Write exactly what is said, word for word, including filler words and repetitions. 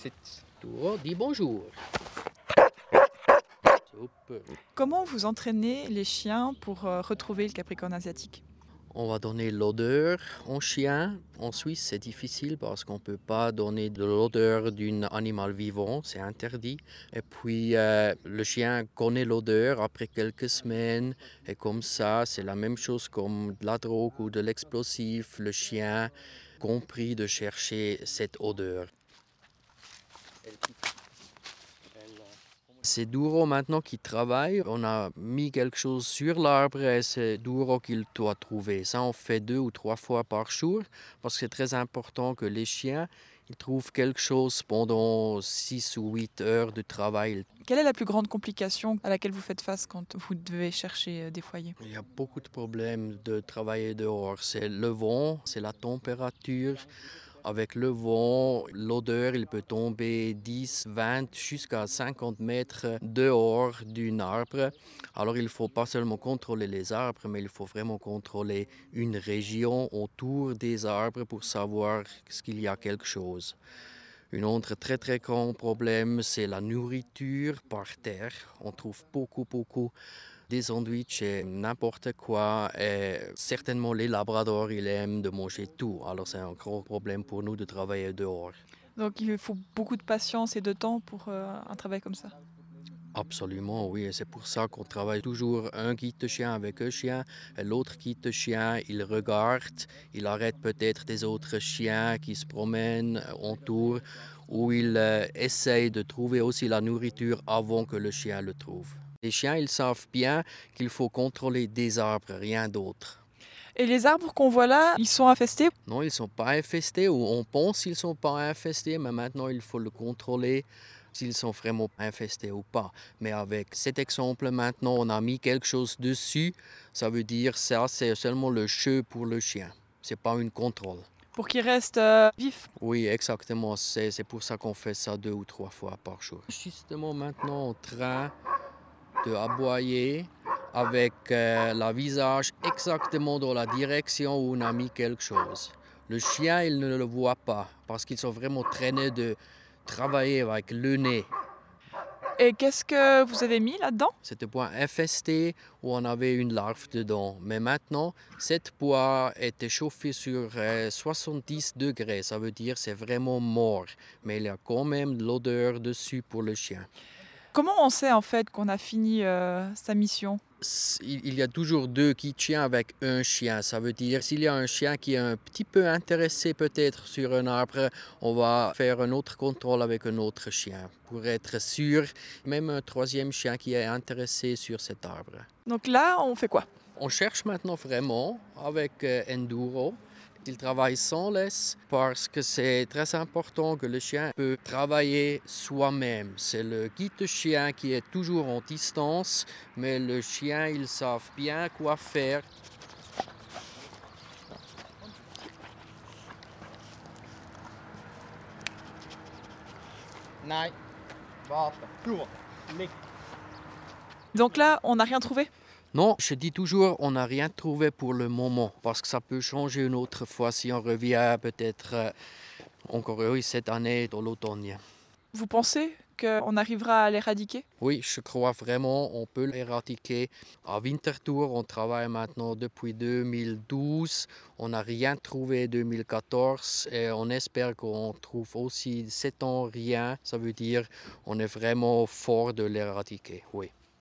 Douro, dis bonjour. Super. Comment vous entraînez les chiens pour euh, retrouver le capricorne asiatique? On va donner l'odeur au chien. En Suisse, c'est difficile parce qu'on ne peut pas donner de l'odeur d'un animal vivant, c'est interdit. Et puis, euh, le chien connaît l'odeur après quelques semaines. Et comme ça, c'est la même chose comme de la drogue ou de l'explosif. Le chien compris de chercher cette odeur. C'est Douro maintenant qui travaille. On a mis quelque chose sur l'arbre et c'est Douro qu'il doit trouver. Ça, on fait deux ou trois fois par jour parce que c'est très important que les chiens ils trouvent quelque chose pendant six ou huit heures de travail. Quelle est la plus grande complication à laquelle vous faites face quand vous devez chercher euh, des foyers? Il y a beaucoup de problèmes de travailler dehors. C'est le vent, c'est la température. Avec le vent, l'odeur, il peut tomber dix, vingt, jusqu'à cinquante mètres dehors d'un arbre. Alors il ne faut pas seulement contrôler les arbres, mais il faut vraiment contrôler une région autour des arbres pour savoir qu'il y a quelque chose. Un autre très très grand problème, c'est la nourriture par terre. On trouve beaucoup beaucoup des sandwichs et n'importe quoi. Et certainement, les labradors, ils aiment de manger tout. Alors, c'est un gros problème pour nous de travailler dehors. Donc il faut beaucoup de patience et de temps pour euh, un travail comme ça. Absolument, oui. Et c'est pour ça qu'on travaille toujours un guide de chien avec un chien et l'autre guide de chien, il regarde, il arrête peut-être des autres chiens qui se promènent autour ou il euh, essaye de trouver aussi la nourriture avant que le chien le trouve. Les chiens, ils savent bien qu'il faut contrôler des arbres, rien d'autre. Et les arbres qu'on voit là, ils sont infestés? Non, ils ne sont pas infestés, ou on pense qu'ils ne sont pas infestés, mais maintenant il faut le contrôler s'ils sont vraiment infestés ou pas. Mais avec cet exemple maintenant, on a mis quelque chose dessus, ça veut dire ça c'est seulement le jeu pour le chien, c'est pas une contrôle. Pour qu'ils restent euh, vifs. Oui, exactement, c'est, c'est pour ça qu'on fait ça deux ou trois fois par jour. Justement maintenant en train de aboyer avec euh, le visage exactement dans la direction où on a mis quelque chose. Le chien, il ne le voit pas parce qu'ils sont vraiment traînés de travailler avec le nez. Et qu'est-ce que vous avez mis là-dedans? C'était point infesté où on avait une larve dedans. Mais maintenant, cette poire était chauffée sur euh, soixante-dix degrés. Ça veut dire c'est vraiment mort. Mais il y a quand même de l'odeur dessus pour le chien. Comment on sait en fait qu'on a fini euh, sa mission? Il y a toujours deux qui tiennent avec un chien. Ça veut dire s'il y a un chien qui est un petit peu intéressé peut-être sur un arbre, on va faire un autre contrôle avec un autre chien pour être sûr. Même un troisième chien qui est intéressé sur cet arbre. Donc là, on fait quoi? On cherche maintenant vraiment avec euh, Enduro. Il travaille sans laisse parce que c'est très important que le chien peut travailler soi-même. C'est le guide de chien qui est toujours en distance, mais le chien, ils savent bien quoi faire. Nej, vapen, door, lik. Donc là, on n'a rien trouvé? Non, je dis toujours, on n'a rien trouvé pour le moment, parce que ça peut changer une autre fois si on revient peut-être euh, encore oui, cette année dans l'automne. Vous pensez qu'on arrivera à l'éradiquer? Oui, je crois vraiment on peut l'éradiquer. À Winterthur, on travaille maintenant depuis deux mille douze. On n'a rien trouvé en deux mille quatorze et on espère qu'on trouve aussi sept ans rien. Ça veut dire on est vraiment fort de l'éradiquer, oui.